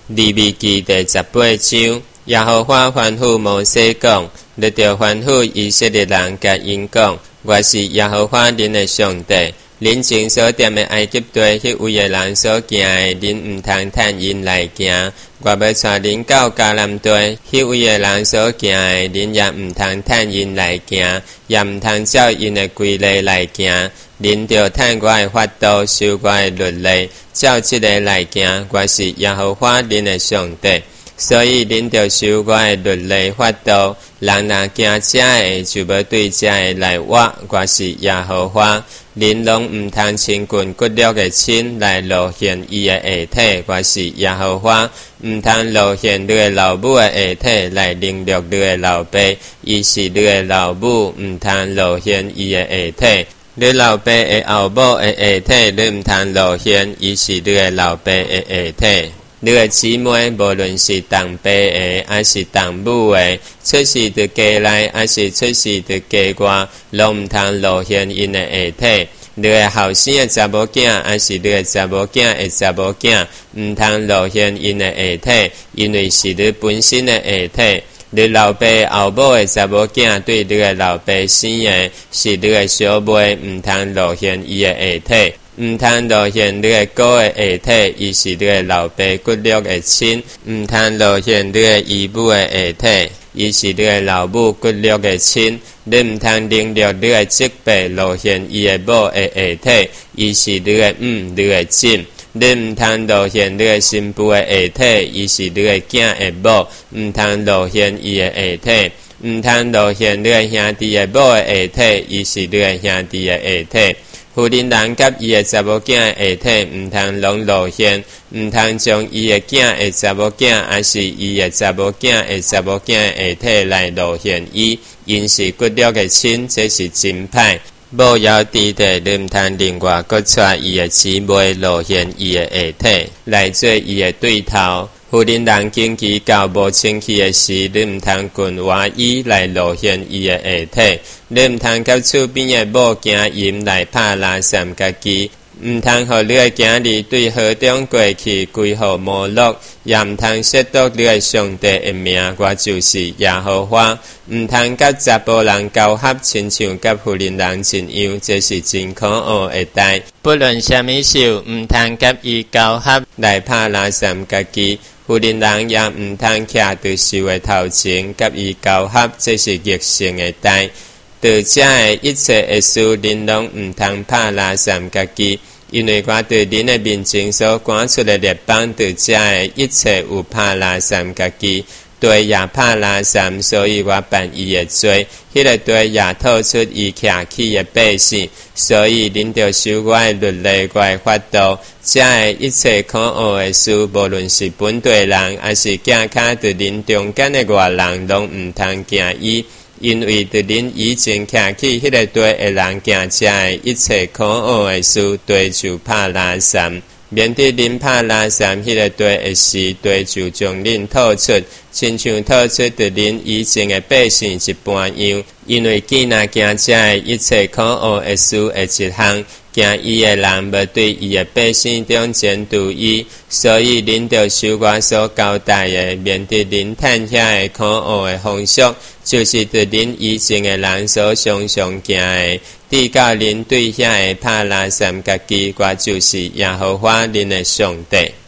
利未記第18章，耶和華吩咐摩西講：你著吩咐以色列人甲因講，我是耶和華恁的上帝。恁前所踮的埃及地，迄位的人所行的，恁毋通趁因來行。我要帶恁到迦南地，迄位的人所行的，恁也毋通趁因來行，也毋通照因的規例來行。恁著趁我的法度，守我的律例，照這個來行。我是耶和華恁的上帝。所以恁著守我的律例法度，人若行這個，就要對這個來活。我是耶和華。恁攏毋通親近骨肉的親來露現伊的下體，我是耶和華。毋通露現你的老母的下體來凌辱你的老爸，伊是你的老母，毋通露現伊的下體。你老爸的後母的下體，你毋通露現，伊是你的老爸的下體。你的姊妹，無論是同爸的，還是同母的，出世佇家內，還是出世佇家外，攏毋通露現因的下體。你的後生的查某囝，還是你的查某囝的查某囝，毋通露現因的下體，因為是你本身的下體。你老爸後母的查某囝對你的老爸生的，是你的小妹，毋通露現伊的下體。毋通露現你的哥的下體，伊是你的老爸骨肉的親；毋通露現你的姨母的下體，伊是你的老母骨肉的親。你毋通凌辱你的侄輩，露現伊的母的下體，伊是你的你的姊。你毋通露現你的新婦的下體，伊是你的囝的母，毋通露現伊的下體。毋通露現你的兄弟的母的下體，伊是你的兄弟的下體。婦人人甲伊的查某囝的下體，毋通攏露現，毋通將伊的囝的查某囝，還是伊的查某囝的查某囝的下體來露現伊，因是骨肉的親，這是真歹。無要弟弟，你毋通另外閣帶伊的姊妹露現伊的下體，來做伊的對頭。婦人人經期到無清氣的時，你毋通裙外衣來露現伊的下體。你毋通甲厝邊的某行淫來拍拉三家己，毋通互你的囝兒對河中過去歸互摩洛，也毋通褻瀆你的上帝的名。我就是耶和華。毋通甲查甫人交合，親像甲婦人人一樣，這是真可惡的代。不論什麼事，毋通甲伊交合來拍拉三家己。婦人人也毋通徛佇受的頭前，甲伊交合，這是逆性的代。在這的一切的事，恁攏毋通拍拉三家己，因為我對恁的面前所趕出的列邦，在這的一切有拍拉三家己，對也拍拉三，所以我辦伊的罪。迄個對也吐出伊徛起的百姓，所以恁著守我的律例，我的法度。這的一切可惡的事，無論是本地人，還是行腳在恁中間的外人，攏毋通行伊。因為對恁以前徛起迄個地的人行這的一切可惡的事，地就拍拉三。免得恁拍拉三迄個地的時，地就將恁吐出，親像吐出對恁以前的百姓一般樣。因為既若行這的一切可惡的事的一項，行伊的人要對伊的百姓中間獨伊，所以恁著守我所交代的，免得恁趁遐的可惡的風俗，就是對恁以前的人所常常行的。直到恁對遐的拍拉三家己，我就是耶和華恁的上帝。